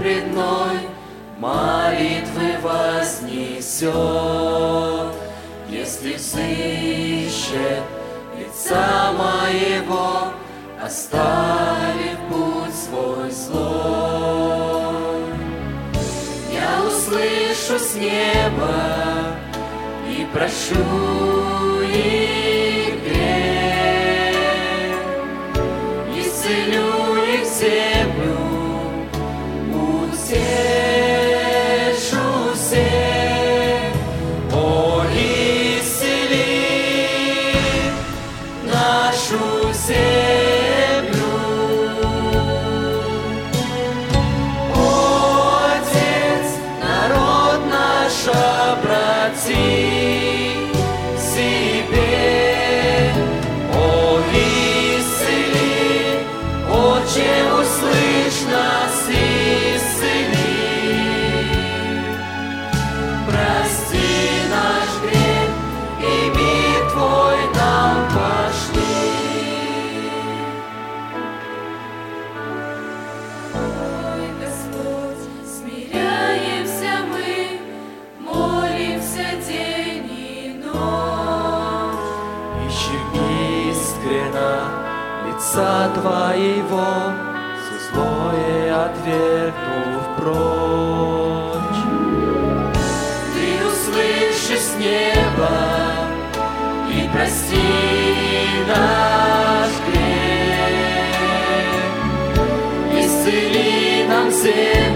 праведной молитвы вознесет, если взыщет лица моего, оставив путь свой злой. Я услышу с неба и прошу их грех, исцелю их землю, утешу всех. О, исцели нашу землю. О, Отец, народ наш обрати себе. О, исцели, Отче, услышь нас, исцели. Прости наш грех, и мир Твой нам пошли. Ой, Господь, смиряемся мы, молимся день и ночь. Ищем искренно лица Твоего, все злое отвергнув прочь. Ты услышишь с неба и прости наш грех, исцели нам землю.